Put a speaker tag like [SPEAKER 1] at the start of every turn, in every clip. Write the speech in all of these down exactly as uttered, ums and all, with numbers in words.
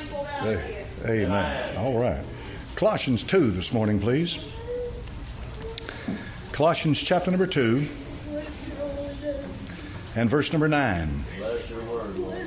[SPEAKER 1] Hey, amen. All right. Colossians two this morning, please. Colossians chapter number two and verse number nine.
[SPEAKER 2] Bless your word, Lord.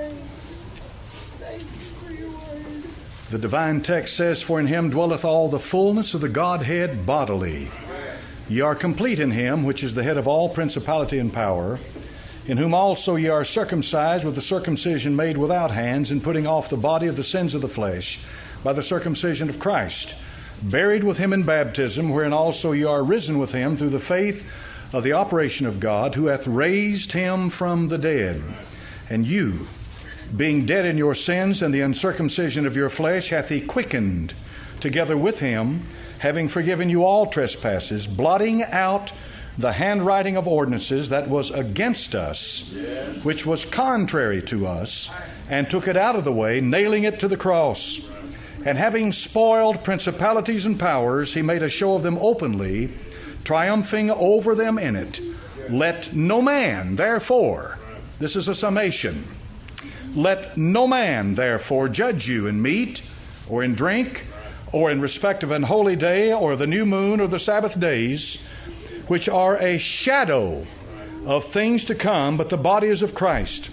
[SPEAKER 1] The divine text says, "For in him dwelleth all the fullness of the Godhead bodily. Ye are complete in him, which is the head of all principality and power, in whom also ye are circumcised with the circumcision made without hands, in putting off the body of the sins of the flesh by the circumcision of Christ, buried with him in baptism, wherein also ye are risen with him through the faith of the operation of God, who hath raised him from the dead. And you, being dead in your sins and the uncircumcision of your flesh, hath he quickened together with him, having forgiven you all trespasses, blotting out the handwriting of ordinances that was against us, yes, which was contrary to us, and took it out of the way, nailing it to the cross. And having spoiled principalities and powers, he made a show of them openly, triumphing over them in it. Let no man, therefore," this is a summation, "let no man, therefore, judge you in meat or in drink or in respect of an holy day or the new moon or the Sabbath days, which are a shadow of things to come, but the body is of Christ.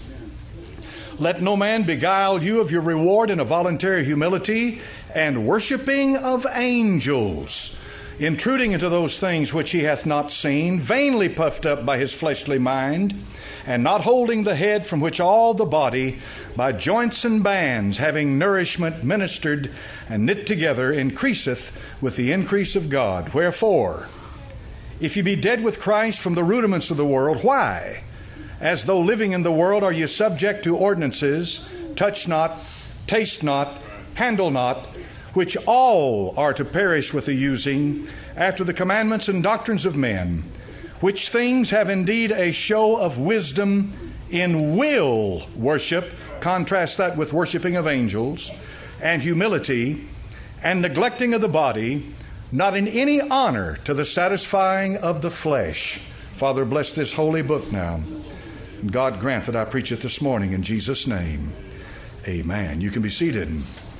[SPEAKER 1] Let no man beguile you of your reward in a voluntary humility and worshiping of angels, intruding into those things which he hath not seen, vainly puffed up by his fleshly mind, and not holding the head, from which all the body, by joints and bands, having nourishment ministered and knit together, increaseth with the increase of God. Wherefore, if ye be dead with Christ from the rudiments of the world, why, as though living in the world, are ye subject to ordinances, touch not, taste not, handle not, which all are to perish with the using, after the commandments and doctrines of men, which things have indeed a show of wisdom in will worship," contrast that with worshiping of angels, "and humility, and neglecting of the body, not in any honor to the satisfying of the flesh." Father, bless this holy book now. And God grant that I preach it this morning in Jesus' name. Amen. You can be seated.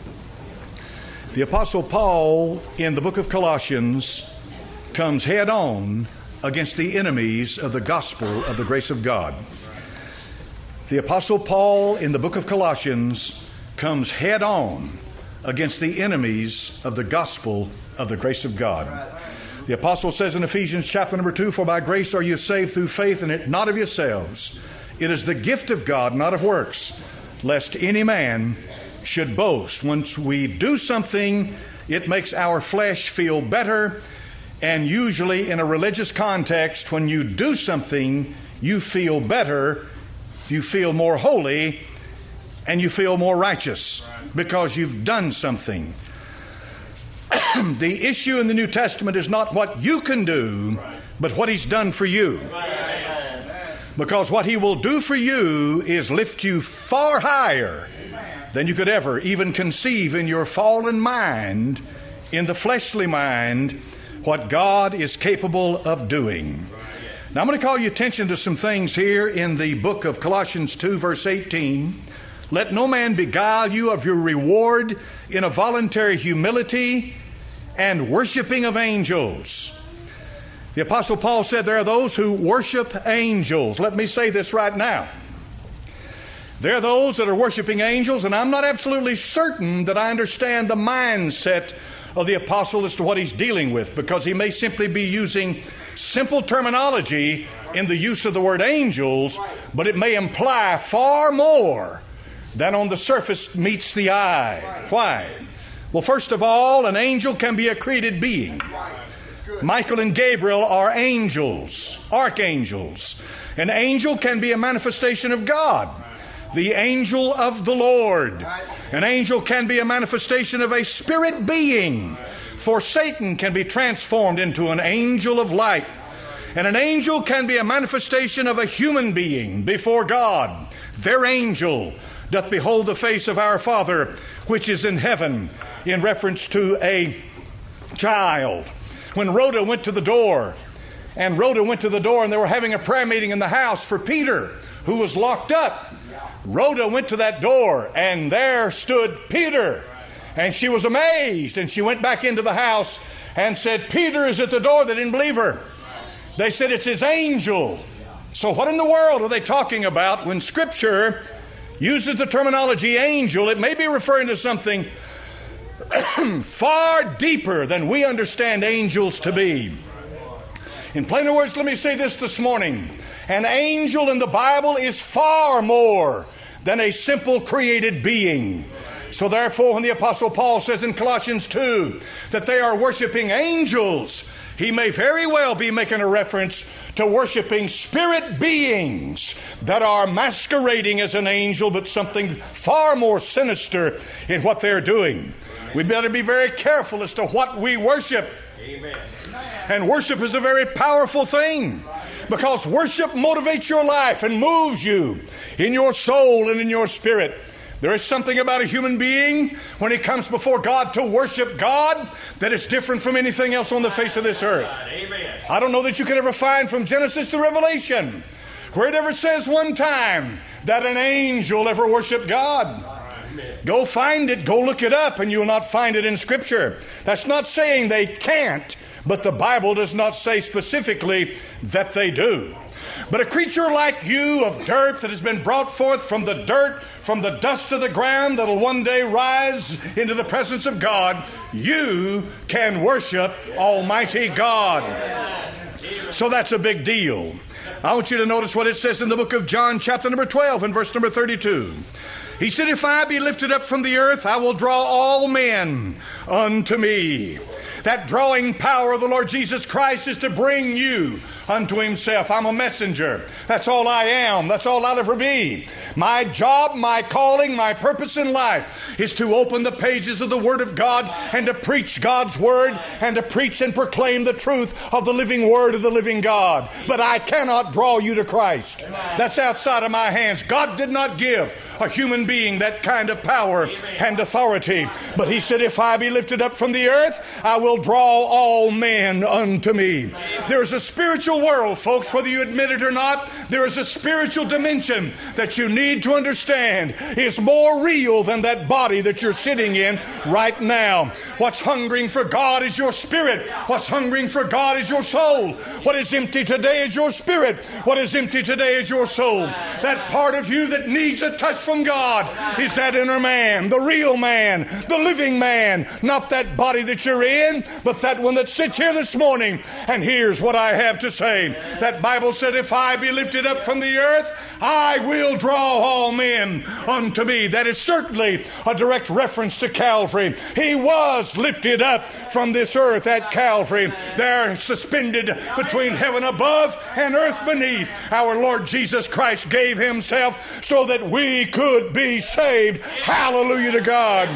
[SPEAKER 1] The Apostle Paul in the book of Colossians comes head on against the enemies of the gospel of the grace of God. The Apostle Paul in the book of Colossians comes head on against the enemies of the gospel of the grace of God. The apostle says in Ephesians chapter number two, "For by grace are you saved through faith, and it not of yourselves. It is the gift of God, not of works, lest any man should boast." Once we do something, it makes our flesh feel better. And usually in a religious context, when you do something, you feel better, you feel more holy, and you feel more righteous because you've done something. The issue in the New Testament is not what you can do, but what He's done for you. Because what He will do for you is lift you far higher than you could ever even conceive in your fallen mind, in the fleshly mind, what God is capable of doing. Now I'm going to call your attention to some things here in the book of Colossians two, verse eighteen. "Let no man beguile you of your reward in a voluntary humility and worshiping of angels." The Apostle Paul said there are those who worship angels. Let me say this right now. There are those that are worshiping angels, and I'm not absolutely certain that I understand the mindset of the apostle as to what he's dealing with, because he may simply be using simple terminology in the use of the word angels, but it may imply far more than on the surface meets the eye. Why? Well, first of all, an angel can be a created being. Michael and Gabriel are angels, archangels. An angel can be a manifestation of God, the angel of the Lord. An angel can be a manifestation of a spirit being, for Satan can be transformed into an angel of light. And an angel can be a manifestation of a human being before God. Their angel doth behold the face of our Father which is in heaven, in reference to a child. When Rhoda went to the door, and Rhoda went to the door and they were having a prayer meeting in the house for Peter, who was locked up. Rhoda went to that door, and there stood Peter. And she was amazed, and she went back into the house and said, Peter is at the door. They didn't believe her. They said, it's his angel. So what in the world are they talking about when Scripture uses the terminology angel? It may be referring to something far deeper than we understand angels to be. In plainer words, let me say this this morning. An angel in the Bible is far more than a simple created being. So therefore, when the Apostle Paul says in Colossians two that they are worshiping angels, he may very well be making a reference to worshiping spirit beings that are masquerading as an angel, but something far more sinister in what they're doing. We better be very careful as to what we worship. Amen. And worship is a very powerful thing, because worship motivates your life and moves you in your soul and in your spirit. There is something about a human being when he comes before God to worship God that is different from anything else on the face of this earth. Amen. I don't know that you can ever find from Genesis to Revelation where it ever says one time that an angel ever worshiped God. Amen. Go find it, go look it up, and you will not find it in Scripture. That's not saying they can't, but the Bible does not say specifically that they do. But a creature like you of dirt that has been brought forth from the dirt, from the dust of the ground, that'll one day rise into the presence of God, you can worship Almighty God. So that's a big deal. I want you to notice what it says in the book of John, chapter number twelve, and verse number thirty-two. He said, if I be lifted up from the earth, I will draw all men unto me. That drawing power of the Lord Jesus Christ is to bring you unto himself. I'm a messenger. That's all I am. That's all I'll ever be. My job, my calling, my purpose in life is to open the pages of the Word of God and to preach God's Word and to preach and proclaim the truth of the living Word of the living God. But I cannot draw you to Christ. That's outside of my hands. God did not give a human being that kind of power and authority. But he said, if I be lifted up from the earth, I will draw all men unto me. There's a spiritual world, folks, whether you admit it or not. There is a spiritual dimension that you need to understand is more real than that body that you're sitting in right now. What's hungering for God is your spirit. What's hungering for God is your soul. What is empty today is your spirit. What is empty today is your soul. That part of you that needs a touch from God is that inner man, the real man, the living man, not that body that you're in, but that one that sits here this morning and hears what I have to say. That Bible said, if I be lifted up from the earth, I will draw all men unto me. That is certainly a direct reference to Calvary. He was lifted up from this earth at Calvary. There, suspended between heaven above and earth beneath, our Lord Jesus Christ gave himself so that we could be saved. Hallelujah to God.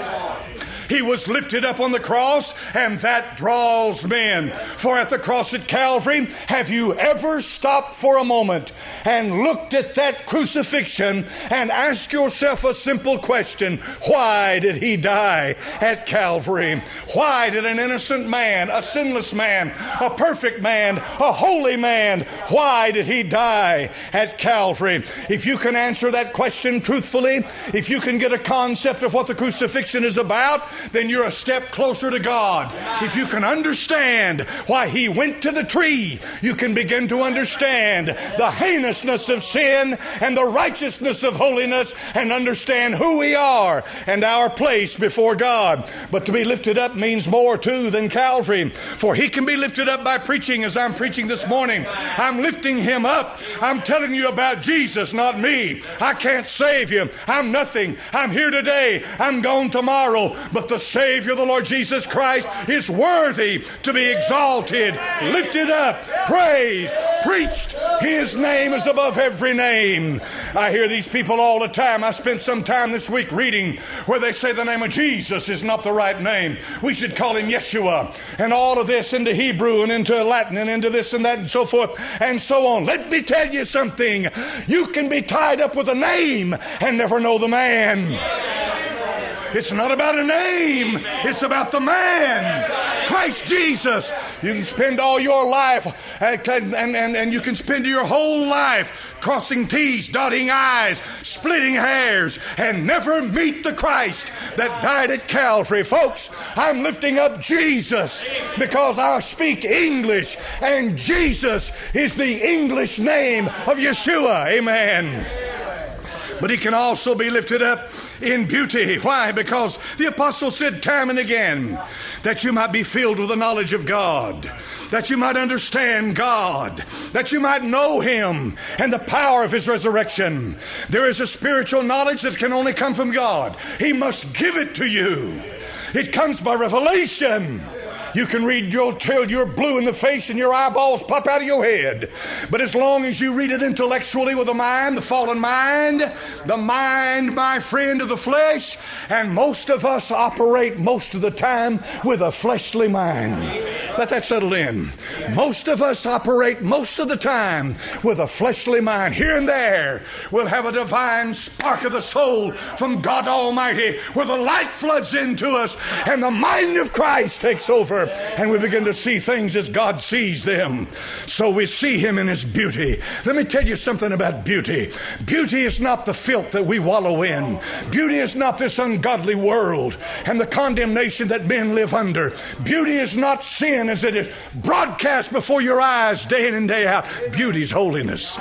[SPEAKER 1] He was lifted up on the cross, and that draws men. For at the cross at Calvary, have you ever stopped for a moment and looked at that crucifixion and asked yourself a simple question? Why did he die at Calvary? Why did an innocent man, a sinless man, a perfect man, a holy man, why did he die at Calvary? If you can answer that question truthfully, if you can get a concept of what the crucifixion is about, then you're a step closer to God. If you can understand why he went to the tree, you can begin to understand the heinousness of sin and the righteousness of holiness and understand who we are and our place before God. But to be lifted up means more too than Calvary. For he can be lifted up by preaching as I'm preaching this morning. I'm lifting him up. I'm telling you about Jesus, not me. I can't save you. I'm nothing. I'm here today. I'm gone tomorrow. But the Savior, the Lord Jesus Christ, is worthy to be exalted, lifted up, praised, preached. His name is above every name. I hear these people all the time. I spent some time this week reading where they say the name of Jesus is not the right name. We should call him Yeshua. And all of this into Hebrew and into Latin and into this and that and so forth and so on. Let me tell you something. You can be tied up with a name and never know the man. It's not about a name. It's about the man. Christ Jesus. You can spend all your life and, and, and, and you can spend your whole life crossing T's, dotting I's, splitting hairs, and never meet the Christ that died at Calvary. Folks, I'm lifting up Jesus because I speak English, and Jesus is the English name of Yeshua. Amen. But he can also be lifted up in beauty. Why? Because the apostle said time and again that you might be filled with the knowledge of God, that you might understand God, that you might know him and the power of his resurrection. There is a spiritual knowledge that can only come from God. He must give it to you. It comes by revelation. You can read your till you're blue in the face and your eyeballs pop out of your head. But as long as you read it intellectually with the mind, the fallen mind, the mind, my friend, of the flesh, and most of us operate most of the time with a fleshly mind. Let that settle in. Most of us operate most of the time with a fleshly mind. Here and there, we'll have a divine spark of the soul from God Almighty where the light floods into us and the mind of Christ takes over. And we begin to see things as God sees them. So we see him in his beauty. Let me tell you something about beauty. Beauty is not the filth that we wallow in. Beauty is not this ungodly world and the condemnation that men live under. Beauty is not sin as it is broadcast before your eyes day in and day out. Beauty is holiness.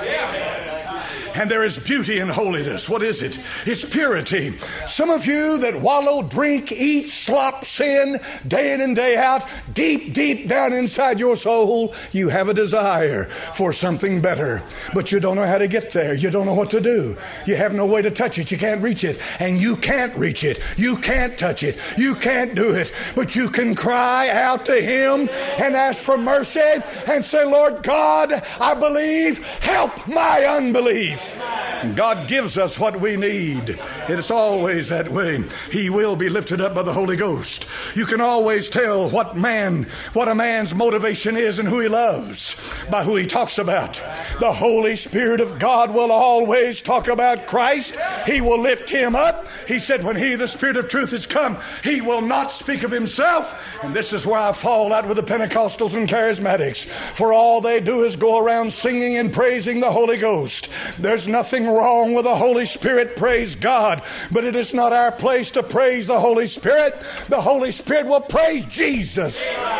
[SPEAKER 1] And there is beauty in holiness. What is it? It's purity. Some of you that wallow, drink, eat, slop, sin day in and day out, deep, deep down inside your soul, you have a desire for something better. But you don't know how to get there. You don't know what to do. You have no way to touch it. You can't reach it. And you can't reach it. You can't touch it. You can't do it. But you can cry out to him and ask for mercy and say, Lord God, I believe. Help my unbelief. God gives us what we need. It's always that way. He will be lifted up by the Holy Ghost. You can always tell what man, what a man's motivation is and who he loves by who he talks about. The Holy Spirit of God will always talk about Christ. He will lift him up. He said when he, the Spirit of truth, has come, he will not speak of himself. And this is where I fall out with the Pentecostals and Charismatics. For all they do is go around singing and praising the Holy Ghost. There's nothing wrong with the Holy Spirit, praise God. But it is not our place to praise the Holy Spirit. The Holy Spirit will praise Jesus.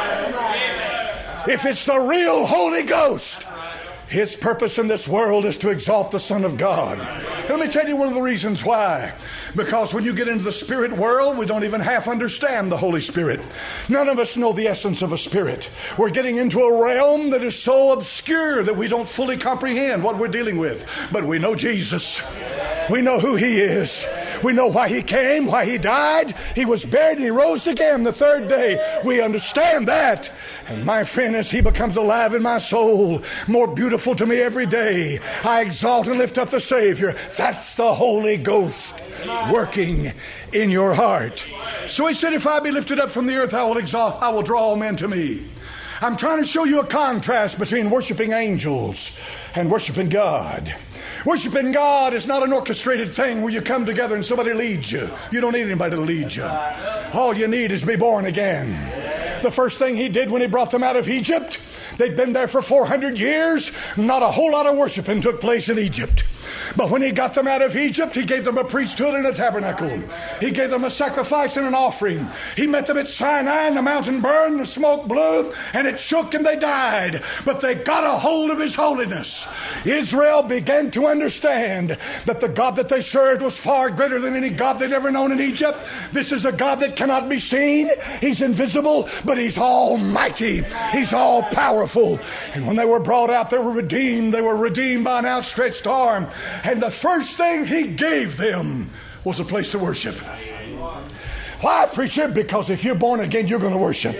[SPEAKER 1] If it's the real Holy Ghost, his purpose in this world is to exalt the Son of God. Let me tell you one of the reasons why. Because when you get into the spirit world, we don't even half understand the Holy Spirit. None of us know the essence of a spirit. We're getting into a realm that is so obscure that we don't fully comprehend what we're dealing with. But we know Jesus. We know who he is. We know why he came, why he died. He was buried and he rose again the third day. We understand that. And my friend, as he becomes alive in my soul, more beautiful to me every day, I exalt and lift up the Savior. That's the Holy Ghost working in your heart. So he said, if I be lifted up from the earth, I will exalt, I will draw all men to me. I'm trying to show you a contrast between worshiping angels and worshiping God. Worshiping God is not an orchestrated thing where you come together and somebody leads you. You don't need anybody to lead you. All you need is to be born again. The first thing he did when he brought them out of Egypt, they'd been there for four hundred years. Not a whole lot of worshiping took place in Egypt. But when he got them out of Egypt, he gave them a priesthood and a tabernacle. He gave them a sacrifice and an offering. He met them at Sinai, and the mountain burned, the smoke blew, and it shook, and they died. But they got a hold of his holiness. Israel began to understand that the God that they served was far greater than any God they'd ever known in Egypt. This is a God that cannot be seen. He's invisible, but he's almighty. He's all powerful. And when they were brought out, they were redeemed. They were redeemed by an outstretched arm. And the first thing he gave them was a place to worship. Why, preacher? Because if you're born again, you're going to worship.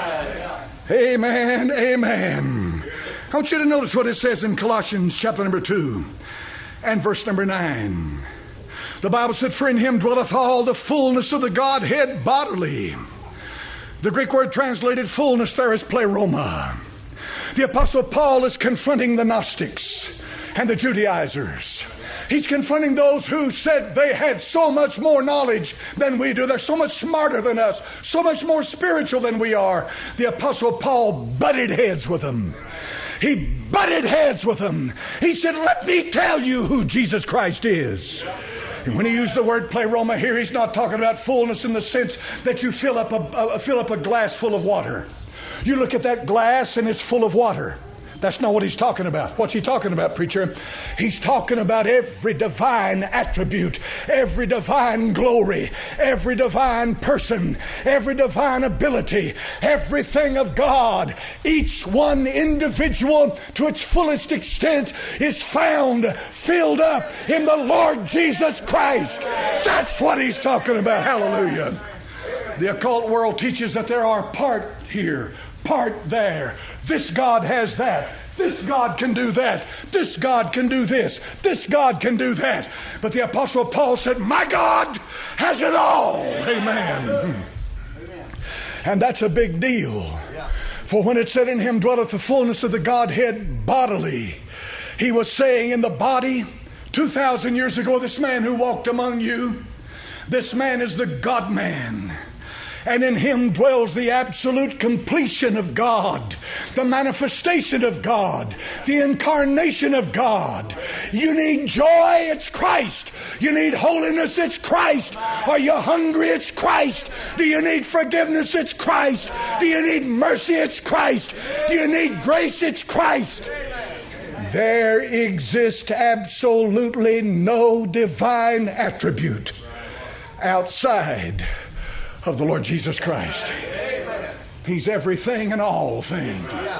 [SPEAKER 1] Amen, amen. I want you to notice what it says in Colossians chapter number two and verse number nine. The Bible said, for in him dwelleth all the fullness of the Godhead bodily. The Greek word translated fullness there is pleroma. The Apostle Paul is confronting the Gnostics and the Judaizers. He's confronting those who said they had so much more knowledge than we do. They're so much smarter than us, so much more spiritual than we are. The Apostle Paul butted heads with them. He butted heads with them. He said, let me tell you who Jesus Christ is. And when he used the word pleroma here, he's not talking about fullness in the sense that you fill up a, a fill up a glass full of water. You look at that glass and it's full of water. That's not what he's talking about. What's he talking about, preacher? He's talking about every divine attribute, every divine glory, every divine person, every divine ability, everything of God. Each one individual to its fullest extent is found, filled up in the Lord Jesus Christ. That's what he's talking about. Hallelujah. The occult world teaches that there are part here, part there. This God has that. This God can do that. This God can do this. This God can do that. But the Apostle Paul said, my God has it all. Amen. And that's a big deal. For when it said in him dwelleth the fullness of the Godhead bodily, he was saying in the body, two thousand years ago, this man who walked among you, this man is the God-man. And in him dwells the absolute completion of God, the manifestation of God, the incarnation of God. You need joy, it's Christ. You need holiness, it's Christ. Are you hungry, it's Christ. Do you need forgiveness, it's Christ. Do you need mercy, it's Christ. Do you need grace, it's Christ. There exists absolutely no divine attribute outside of the Lord Jesus Christ. He's everything and all things.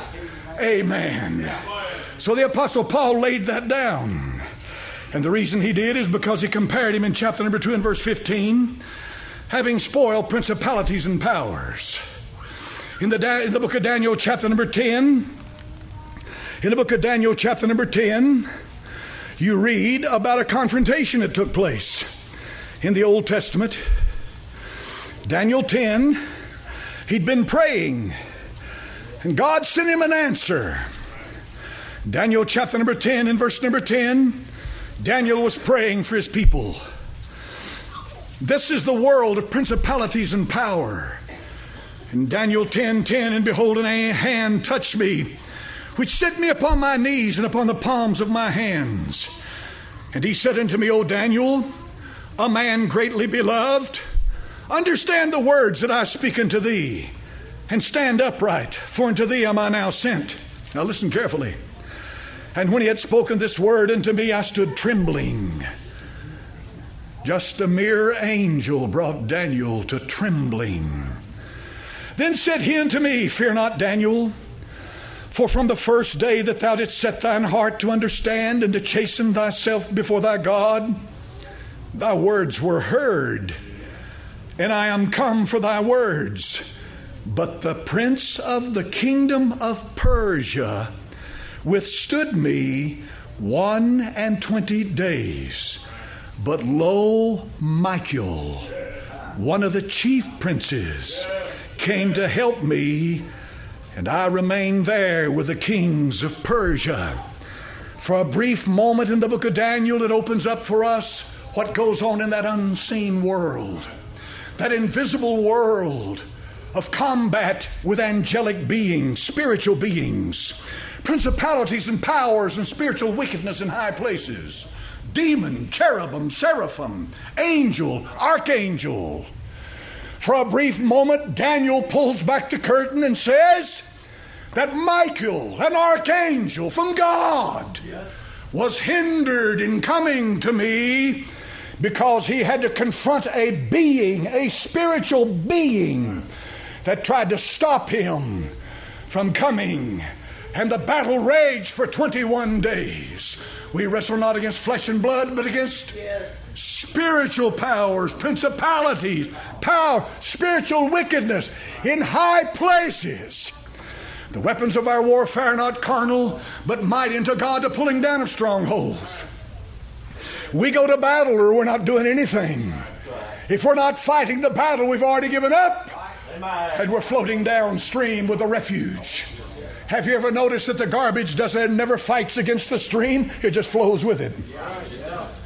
[SPEAKER 1] Amen. So the Apostle Paul laid that down. And the reason he did is because he compared him in chapter number two and verse fifteen, having spoiled principalities and powers. In the, in the book of Daniel chapter number ten, in the book of Daniel chapter number ten, you read about a confrontation that took place in the Old Testament. Daniel ten, he'd been praying, and God sent him an answer. Daniel chapter number ten and verse number ten, Daniel was praying for his people. This is the world of principalities and power. In Daniel ten ten, and behold, a hand touched me, which set me upon my knees and upon the palms of my hands. And he said unto me, O Daniel, a man greatly beloved, understand the words that I speak unto thee, and stand upright, for unto thee am I now sent. Now listen carefully. And when he had spoken this word unto me, I stood trembling. Just a mere angel brought Daniel to trembling. Then said he unto me, fear not, Daniel, for from the first day that thou didst set thine heart to understand and to chasten thyself before thy God, thy words were heard, and I am come for thy words. But the prince of the kingdom of Persia withstood me one and twenty days. But lo, Michael, one of the chief princes, came to help me, and I remained there with the kings of Persia. For a brief moment in the book of Daniel, it opens up for us what goes on in that unseen world. That invisible world of combat with angelic beings, spiritual beings, principalities and powers and spiritual wickedness in high places, demon, cherubim, seraphim, angel, archangel. For a brief moment, Daniel pulls back the curtain and says that Michael, an archangel from God, was hindered in coming to me because he had to confront a being, a spiritual being that tried to stop him from coming. And the battle raged for twenty-one days. We wrestle not against flesh and blood, but against yes. spiritual powers, principalities, power, spiritual wickedness in high places. The weapons of our warfare are not carnal, but mighty unto God to pulling down of strongholds. We go to battle or we're not doing anything. If we're not fighting the battle, we've already given up. And we're floating downstream with the refuge. Have you ever noticed that the garbage doesn't never fights against the stream? It just flows with it.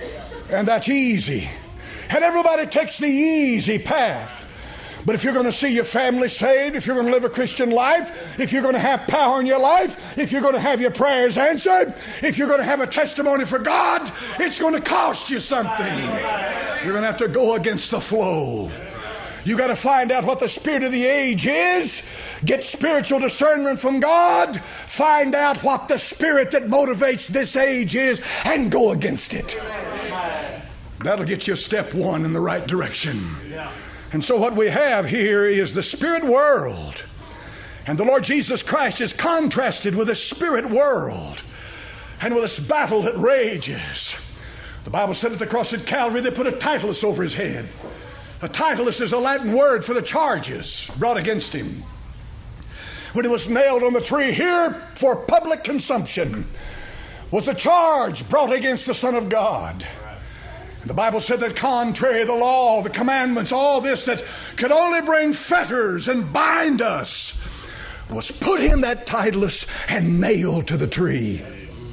[SPEAKER 1] And that's easy. And everybody takes the easy path. But if you're going to see your family saved, if you're going to live a Christian life, if you're going to have power in your life, if you're going to have your prayers answered, if you're going to have a testimony for God, it's going to cost you something. You're going to have to go against the flow. You got to find out what the spirit of the age is. Get spiritual discernment from God. Find out what the spirit that motivates this age is and go against it. That'll get you step one in the right direction. And so what we have here is the spirit world. And the Lord Jesus Christ is contrasted with the spirit world and with this battle that rages. The Bible said at the cross at Calvary they put a titulus over his head. A titulus is a Latin word for the charges brought against him. When he was nailed on the tree, here for public consumption was the charge brought against the Son of God. The Bible said that contrary to the law, the commandments, all this that could only bring fetters and bind us, was put in that titulus and nailed to the tree.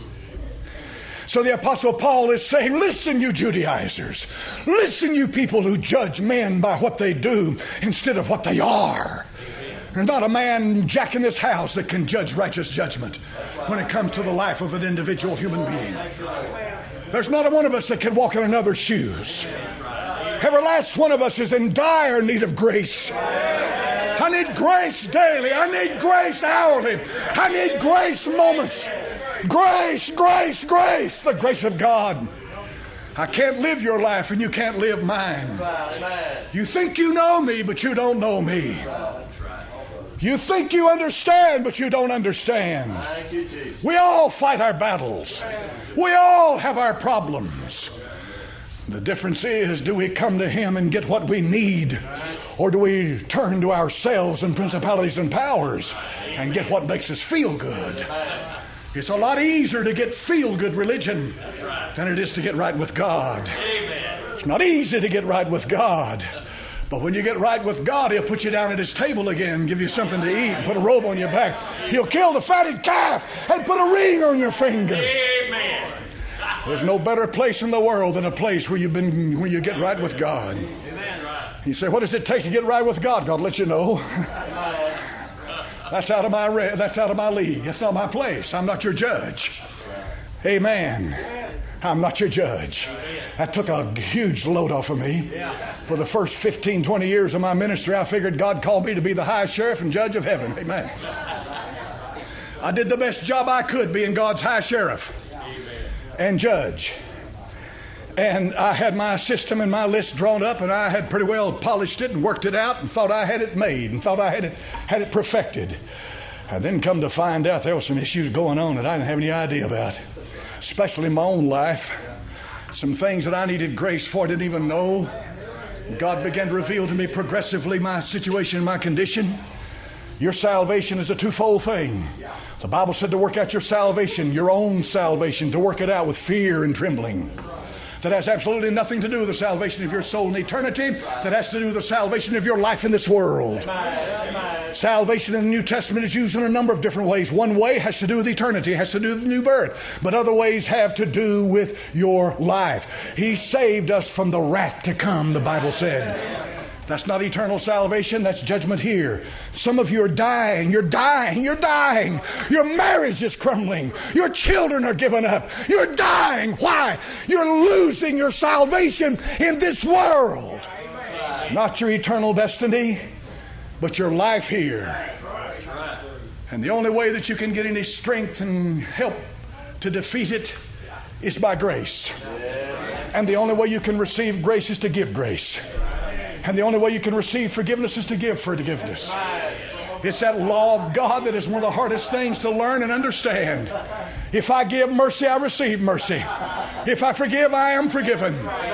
[SPEAKER 1] So the Apostle Paul is saying, listen, you Judaizers. Listen, you people who judge men by what they do instead of what they are. There's not a man jack in this house that can judge righteous judgment when it comes to the life of an individual human being. There's not a one of us that can walk in another's shoes. Every last one of us is in dire need of grace. I need grace daily. I need grace hourly. I need grace moments. Grace, grace, grace. The grace of God. I can't live your life and you can't live mine. You think you know me, but you don't know me. You think you understand, but you don't understand. We all fight our battles. We all have our problems. The difference is, do we come to Him and get what we need? Or do we turn to ourselves and principalities and powers and get what makes us feel good? It's a lot easier to get feel-good religion than it is to get right with God. It's not easy to get right with God. But when you get right with God, He'll put you down at His table again, give you something to eat, and put a robe on your back. He'll kill the fatted calf and put a ring on your finger. Amen. There's no better place in the world than a place where you've been, where you get right with God. You say, what does it take to get right with God? God will let you know. That's out of my re- that's out of my league. That's not my place. I'm not your judge. Amen. I'm not your judge. That took a huge load off of me. For the first fifteen, twenty years of my ministry, I figured God called me to be the high sheriff and judge of heaven. Amen. I did the best job I could being God's high sheriff and judge. And I had my system and my list drawn up, and I had pretty well polished it and worked it out and thought I had it made and thought I had it, had it perfected. I then come to find out there were some issues going on that I didn't have any idea about, especially in my own life. Some things that I needed grace for I didn't even know. God began to reveal to me progressively my situation, my condition. Your salvation is a twofold thing. The Bible said to work out your salvation, your own salvation, to work it out with fear and trembling. That has absolutely nothing to do with the salvation of your soul in eternity. That has to do with the salvation of your life in this world. Salvation in the New Testament is used in a number of different ways. One way has to do with eternity, has to do with new birth. But other ways have to do with your life. He saved us from the wrath to come, the Bible said. That's not eternal salvation. That's judgment here. Some of you are dying. You're dying. You're dying. Your marriage is crumbling. Your children are giving up. You're dying. Why? You're losing your salvation in this world. Not your eternal destiny, but your life here. And the only way that you can get any strength and help to defeat it is by grace. And the only way you can receive grace is to give grace. And the only way you can receive forgiveness is to give forgiveness. It's that law of God that is one of the hardest things to learn and understand. If I give mercy, I receive mercy. If I forgive, I am forgiven.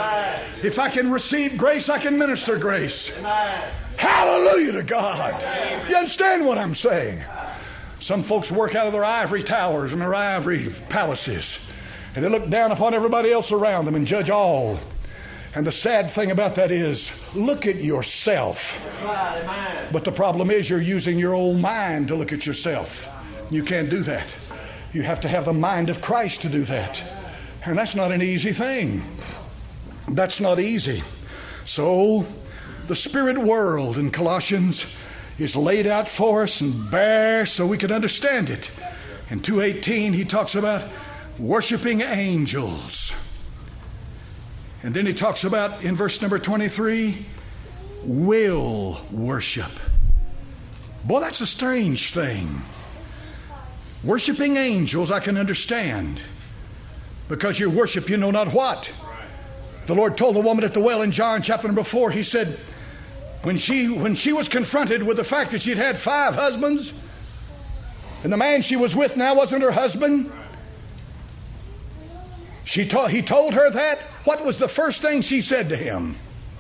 [SPEAKER 1] If I can receive grace, I can minister grace. Hallelujah to God. You understand what I'm saying? Some folks work out of their ivory towers and their ivory palaces, and they look down upon everybody else around them and judge all. And the sad thing about that is, look at yourself. But the problem is you're using your own mind to look at yourself. You can't do that. You have to have the mind of Christ to do that. And that's not an easy thing. That's not easy. So the spirit world in Colossians is laid out for us and bare so we can understand it. In two eighteen he talks about worshiping angels. And then he talks about, in verse number twenty-three, will worship. Boy, that's a strange thing. Worshiping angels I can understand, because you worship you know not what. The Lord told the woman at the well in John chapter number four, he said, when she, when she was confronted with the fact that she'd had five husbands, and the man she was with now wasn't her husband, she told, he told her that. What was the first thing she said to him?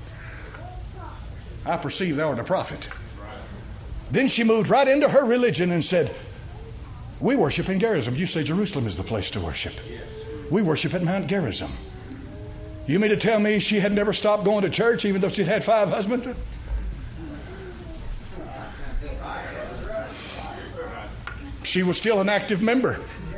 [SPEAKER 1] I perceive thou art a prophet. Then she moved right into her religion and said, we worship in Gerizim. You say Jerusalem is the place to worship. We worship at Mount Gerizim. You mean to tell me she had never stopped going to church even though she'd had five husbands? She was still an active member.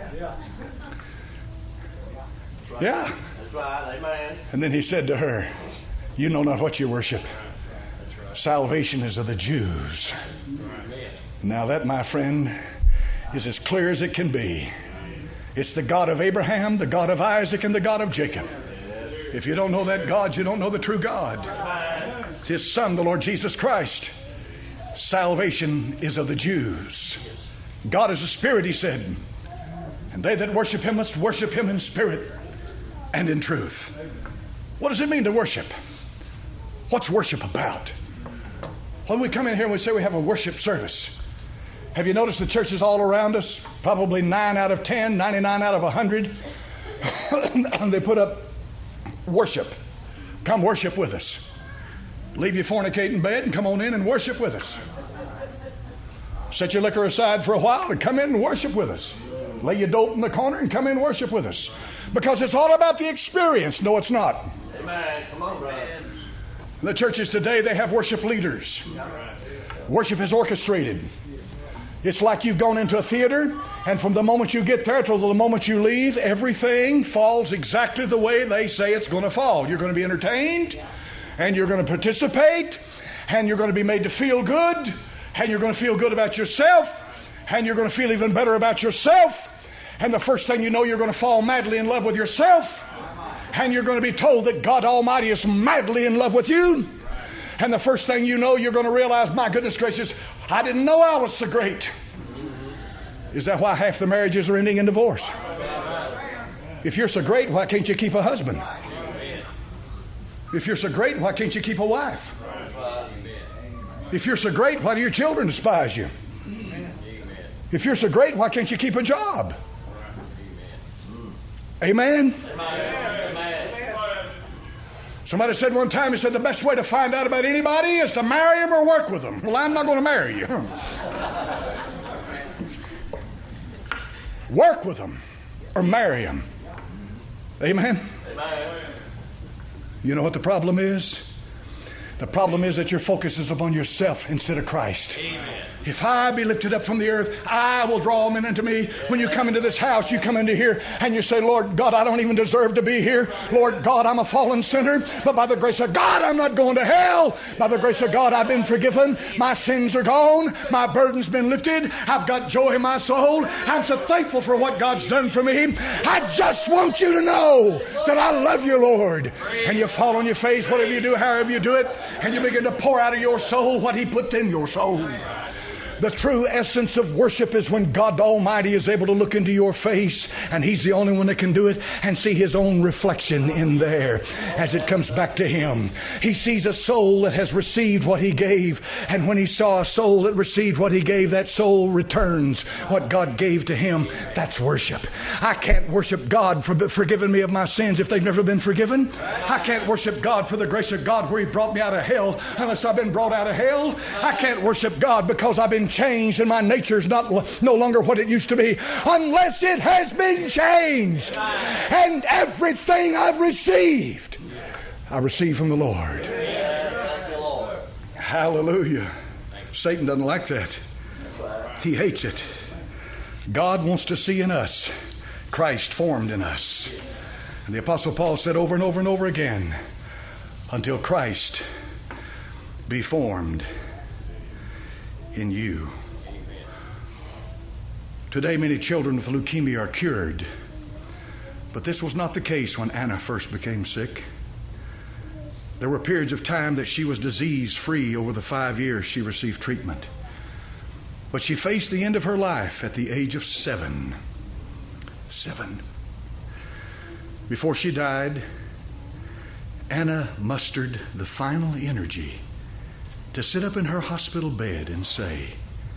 [SPEAKER 1] Yeah.
[SPEAKER 2] That's right. Amen.
[SPEAKER 1] And then he said to her, you know not what you worship. Salvation is of the Jews. Now that, my friend, is as clear as it can be. It's the God of Abraham, the God of Isaac, and the God of Jacob. If you don't know that God, you don't know the true God. His Son, the Lord Jesus Christ. Salvation is of the Jews. God is a spirit, he said. And they that worship him must worship him in spirit and in truth. What does it mean to worship? What's worship about? When we come in here and we say we have a worship service, have you noticed the churches all around us, probably nine out of ten, ninety-nine out of one hundred, they put up worship. Come worship with us. Leave your fornicating bed and come on in and worship with us. Set your liquor aside for a while and come in and worship with us. Lay your dope in the corner and come in and worship with us. Because it's all about the experience. No, it's not.
[SPEAKER 2] Amen. Come on, brother.
[SPEAKER 1] The churches today, they have worship leaders. Worship is orchestrated. It's like you've gone into a theater, and from the moment you get there till the moment you leave, everything falls exactly the way they say it's going to fall. You're going to be entertained, and you're going to participate, and you're going to be made to feel good, and you're going to feel good about yourself, and you're going to feel even better about yourself. And the first thing you know, you're going to fall madly in love with yourself. And you're going to be told that God Almighty is madly in love with you. And the first thing you know, you're going to realize, my goodness gracious, I didn't know I was so great. Is that why half the marriages are ending in divorce? If you're so great, why can't you keep a husband? If you're so great, why can't you keep a wife? If you're so great, why do your children despise you? If you're so great, why can't you keep a job? Amen? Somebody said one time, he said, the best way to find out about anybody is to marry them or work with them. Well, I'm not going to marry you. Work with them or marry them. Amen? Amen? You know what the problem is? The problem is that your focus is upon yourself instead of Christ. Amen. If I be lifted up from the earth, I will draw men into me. When you come into this house, you come into here and you say, Lord God, I don't even deserve to be here. Lord God, I'm a fallen sinner, but by the grace of God, I'm not going to hell. By the grace of God, I've been forgiven. My sins are gone. My burden's been lifted. I've got joy in my soul. I'm so thankful for what God's done for me. I just want you to know that I love you, Lord. And you fall on your face, whatever you do, however you do it, and you begin to pour out of your soul what he put in your soul. The true essence of worship is when God Almighty is able to look into your face, and he's the only one that can do it, and see his own reflection in there as it comes back to him. He sees a soul that has received what he gave, and when he saw a soul that received what he gave, that soul returns what God gave to him. That's worship. I can't worship God for forgiving me of my sins if they've never been forgiven. I can't worship God for the grace of God where he brought me out of hell unless I've been brought out of hell. I can't worship God because I've been changed and my nature's not no longer what it used to be unless it has been changed. And everything I've received, I receive from the Lord. Hallelujah. Satan doesn't like that. He hates it. God wants to see in us Christ formed in us. And the Apostle Paul said over and over and over again, until Christ be formed in you. Today, many children with leukemia are cured, but this was not the case when Anna first became sick. There were periods of time that she was disease-free over the five years she received treatment. But she faced the end of her life at the age of seven. Seven. Before she died, Anna mustered the final energy to sit up in her hospital bed and say,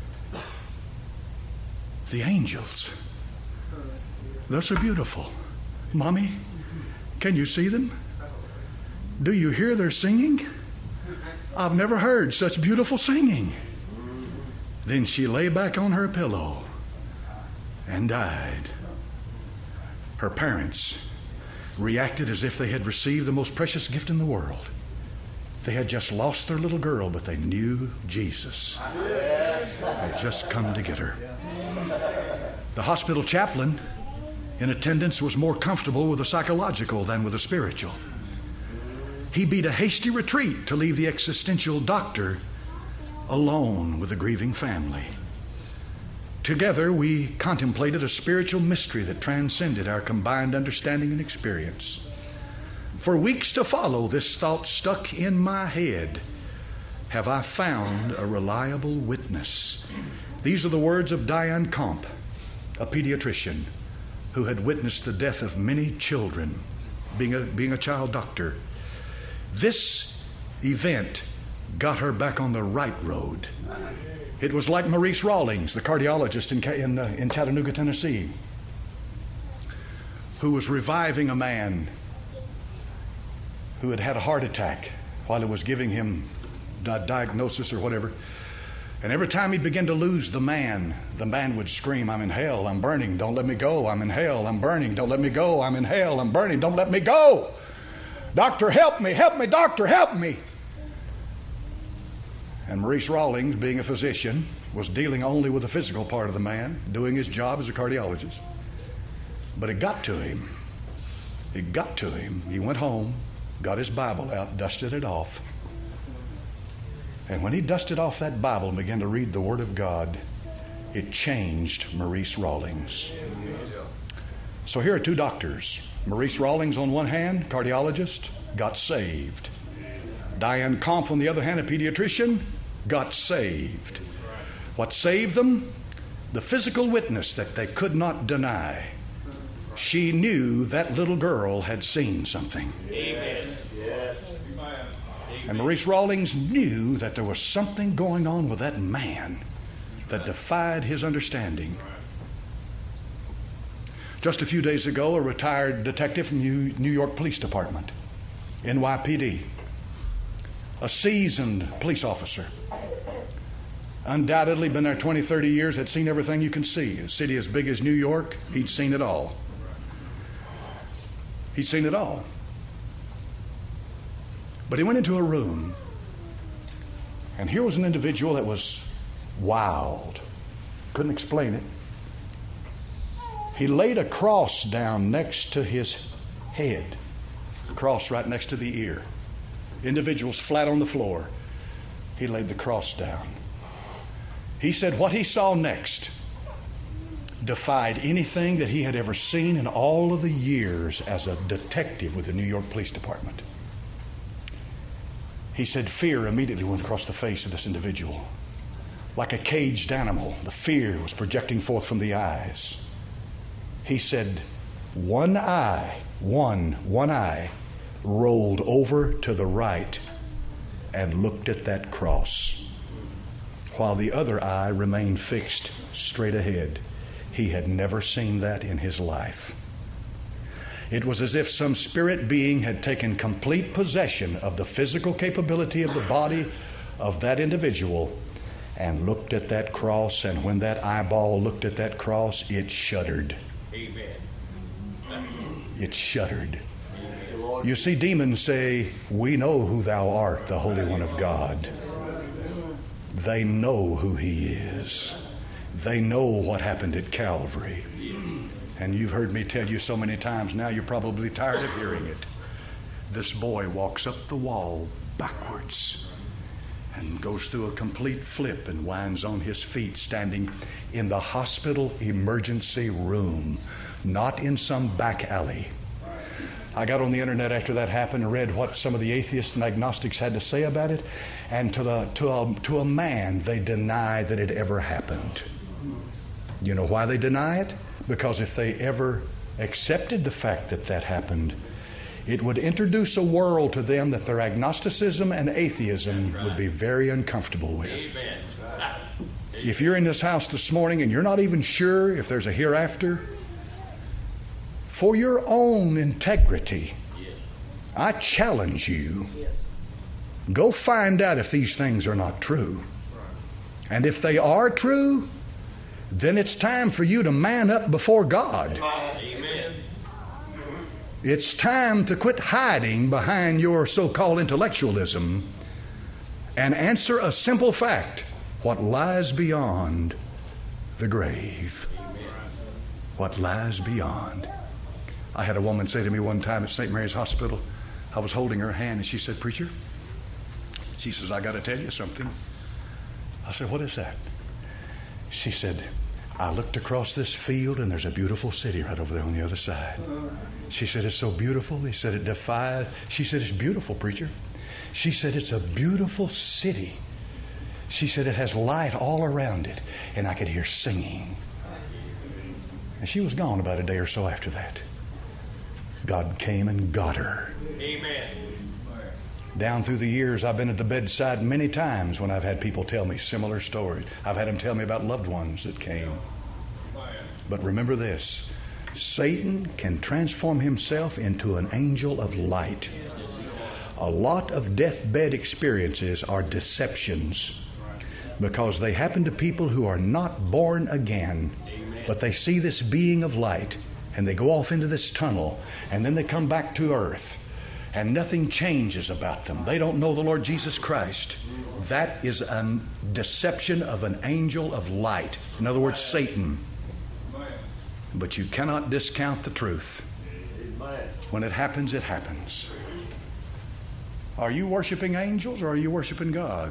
[SPEAKER 1] "The angels, they're so beautiful. Mommy, can you see them? Do you hear their singing? I've never heard such beautiful singing." Then she lay back on her pillow and died. Her parents reacted as if they had received the most precious gift in the world. They had just lost their little girl, but they knew Jesus had just come to get her. The hospital chaplain in attendance was more comfortable with the psychological than with the spiritual. He beat a hasty retreat to leave the existential doctor alone with the grieving family. Together, we contemplated a spiritual mystery that transcended our combined understanding and experience. For weeks to follow, this thought stuck in my head: have I found a reliable witness? These are the words of Diane Comp, a pediatrician who had witnessed the death of many children, being a, being a child doctor. This event got her back on the right road. It was like Maurice Rawlings, the cardiologist in, in, uh, in Chattanooga, Tennessee, who was reviving a man who had had a heart attack while it was giving him a diagnosis or whatever. And every time he'd begin to lose the man, the man would scream, "I'm in hell, I'm burning, don't let me go. I'm in hell, I'm burning, don't let me go. I'm in hell, I'm burning, don't let me go. Doctor, help me, help me, doctor, help me." And Maurice Rawlings, being a physician, was dealing only with the physical part of the man, doing his job as a cardiologist. But it got to him. It got to him. He went home, got his Bible out, dusted it off. And when he dusted off that Bible and began to read the Word of God, it changed Maurice Rawlings. So here are two doctors. Maurice Rawlings on one hand, cardiologist, got saved. Diane Comp on the other hand, a pediatrician, got saved. What saved them? The physical witness that they could not deny. She knew that little girl had seen something.
[SPEAKER 2] Amen. Yes.
[SPEAKER 1] And Maurice Rawlings knew that there was something going on with that man that defied his understanding. Just a few days ago, a retired detective from New York Police Department, N Y P D, a seasoned police officer, undoubtedly been there twenty, thirty years, had seen everything you can see. A city as big as New York, he'd seen it all. He'd seen it all. But he went into a room, and here was an individual that was wild. Couldn't explain it. He laid a cross down next to his head, a cross right next to the ear. Individuals flat on the floor. He laid the cross down. He said what he saw next defied anything that he had ever seen in all of the years as a detective with the New York Police Department. He said fear immediately went across the face of this individual. Like a caged animal, the fear was projecting forth from the eyes. He said one eye, one, one eye, rolled over to the right and looked at that cross, while the other eye remained fixed straight ahead. He had never seen that in his life. It was as if some spirit being had taken complete possession of the physical capability of the body of that individual and looked at that cross, and when that eyeball looked at that cross, it shuddered.
[SPEAKER 2] Amen.
[SPEAKER 1] It shuddered. You see, demons say, "We know who thou art, the Holy One of God." They know who he is. They know what happened at Calvary. And you've heard me tell you so many times now, you're probably tired of hearing it. this boy walks up the wall backwards and goes through a complete flip and winds on his feet, standing in the hospital emergency room, not in some back alley. I got on the internet after that happened and read what some of the atheists and agnostics had to say about it, and to the to a, to a man, they deny that it ever happened. You know why they deny it? Because if they ever accepted the fact that that happened, it would introduce a world to them that their agnosticism and atheism would be very uncomfortable with.
[SPEAKER 2] Amen.
[SPEAKER 1] If you're in this house this morning and you're not even sure if there's a hereafter, for your own integrity, I challenge you, go find out if these things are not true. And if they are true, then it's time for you to man up before God.
[SPEAKER 2] Amen.
[SPEAKER 1] It's time to quit hiding behind your so-called intellectualism and answer a simple fact: what lies beyond the grave. What lies beyond. I had a woman say to me one time at Saint Mary's Hospital, I was holding her hand and she said, "Preacher," she says, "I got to tell you something." I said, "What is that?" She said, "I looked across this field and there's a beautiful city right over there on the other side." She said, "It's so beautiful." He said, "It defies." She said, "It's beautiful, preacher." She said, "It's a beautiful city." She said, "It has light all around it." And I could hear singing. And she was gone about a day or so after that. God came and got her.
[SPEAKER 2] Amen.
[SPEAKER 1] Down through the years, I've been at the bedside many times when I've had people tell me similar stories. I've had them tell me about loved ones that came. But remember this: Satan can transform himself into an angel of light. A lot of deathbed experiences are deceptions because they happen to people who are not born again, but they see this being of light and they go off into this tunnel and then they come back to earth. And nothing changes about them. They don't know the Lord Jesus Christ. That is a deception of an angel of light. In other words, Satan. But you cannot discount the truth. When it happens, it happens. Are you worshiping angels or are you worshiping God?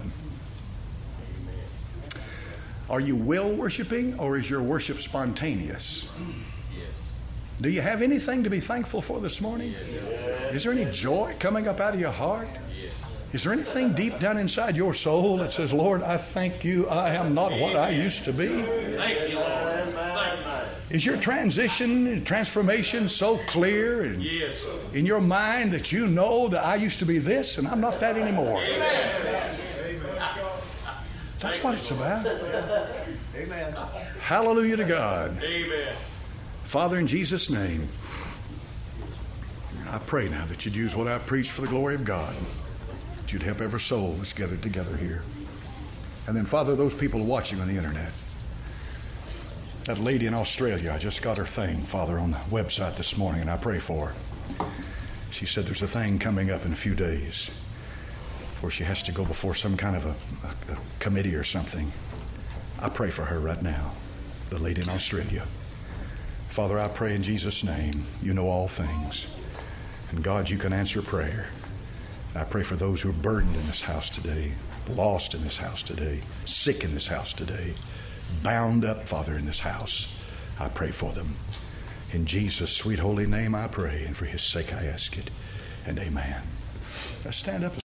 [SPEAKER 1] Are you will worshiping or is your worship spontaneous? Do you have anything to be thankful for this morning? Is there any joy coming up out of your heart? Is there anything deep down inside your soul that says, "Lord, I thank you, I am not what I used to be"?
[SPEAKER 2] Thank you, Lord.
[SPEAKER 1] Is your transition, transformation so clear and
[SPEAKER 2] Yes.
[SPEAKER 1] in your mind that you know that I used to be this and I'm not that anymore? That's what it's about.
[SPEAKER 3] Amen.
[SPEAKER 1] Hallelujah to God.
[SPEAKER 2] Amen.
[SPEAKER 1] Father, in Jesus' name, I pray now that you'd use what I preach for the glory of God. That you'd help every soul that's gathered together here. And then, Father, those people watching on the internet. That lady in Australia, I just got her thing, Father, on the website this morning, and I pray for her. She said there's a thing coming up in a few days where she has to go before some kind of a, a, a committee or something. I pray for her right now, the lady in Australia. Father, I pray in Jesus' name, you know all things. And God, you can answer prayer. I pray for those who are burdened in this house today, lost in this house today, sick in this house today, bound up, Father, in this house. I pray for them. In Jesus' sweet holy name I pray, and for his sake I ask it. And amen. Now stand up.